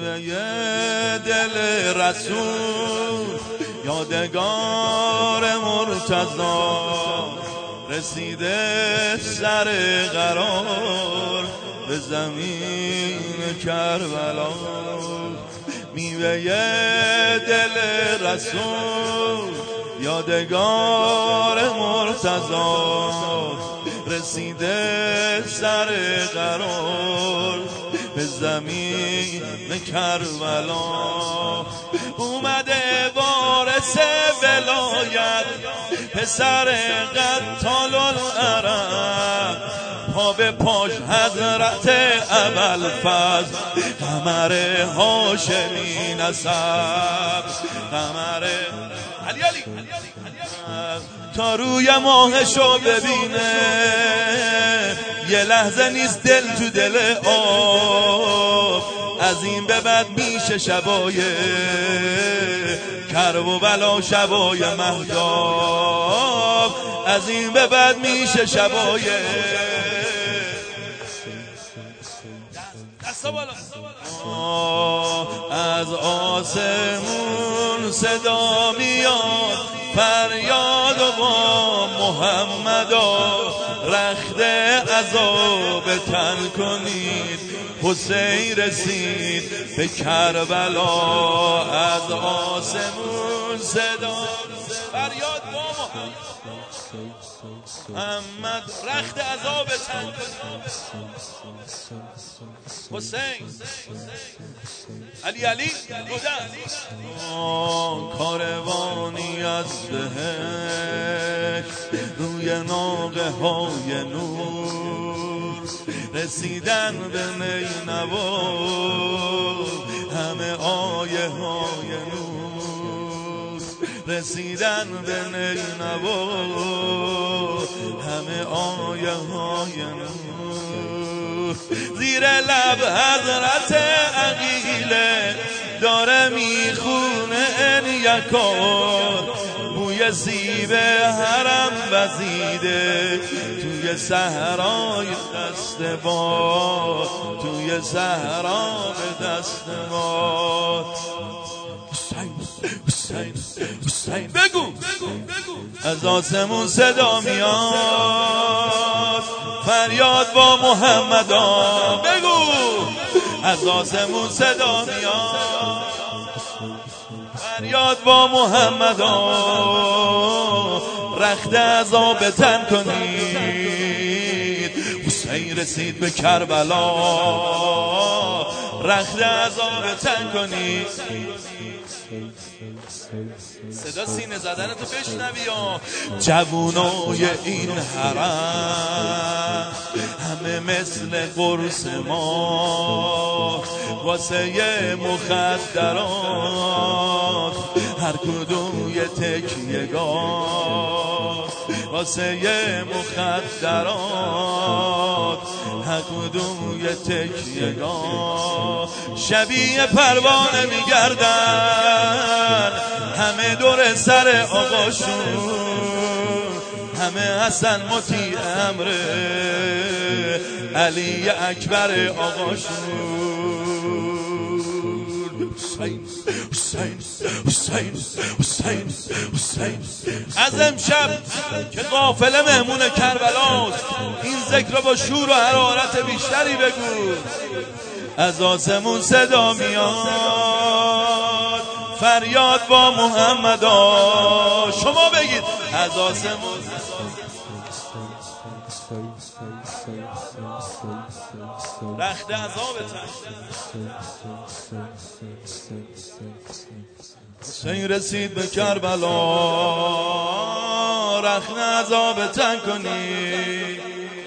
میوه دل رسول یادگار مرتضی رسیده سر قرار به زمین کربلا. میوه دل رسول یادگار مرتضی رسیده سر قرار به زمین کربلا. اومده وارث ولایت پسر قتال العرب پا به پاش حضرت ابوالفضل قمر هاشمی نسب قمر علی تا روی ماهشو ببینه یه لحظه نیست دل تو دل آب. از این به بعد میشه شبای کرب و بلا شبای مهتاب. از این به بعد میشه شبای از آسمون صدا میاد فریاد و با محمدا رخت عذاب تن کنید حسین رسید به کربلا. از آسمون صدا فریاد با محمد رخت عذاب تن کنید حسین علی بودن. کاروانی از بهشت روی ناقه های نور رسیدن به نینوا همه آیه های نور رسیدن به نینوا همه آیه های نور. زیر لب حضرت عقیله داره میخونه ان یکار بوی سیب حرم وزیده توی صحرای دست باد توی صحرا به دست باد. حسین بگو از آسمون صدا میاد فریاد با محمدا. بگو از آسمون صدا میاد فریاد با محمدا رخت عذاب تن کنید حسین رسید به کربلا رخت عذاب تن کنید. صدا سینه زدن تو بشنوی ها. جوونای این حرم همه مثل قرص ما واسه مخدرات هر کدوم یه تکیه‌گاه واسه مخدرات هر کدوم یه تکیه‌گاه. شبیه پروانه میگردن همه دور سر آقاشون همه حسن مطیع امره علی اکبر آقاشون. حسین از امشب که قافله مهمون کربلاست این ذکر با شور و حرارت بیشتری بگو. از آسمون صدا میاد فریاد با محمدا. شما بگید از آسمون رخت عذابتن. حسین رسید به کربلا رخت عذابتن کنی.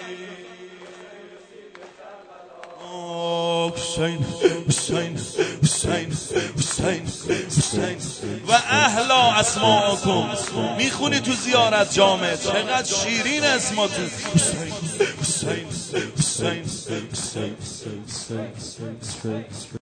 حسین و اهلا اسماءکم میخونی تو زیارت جامع چقدر شیرین اسماتون. حسین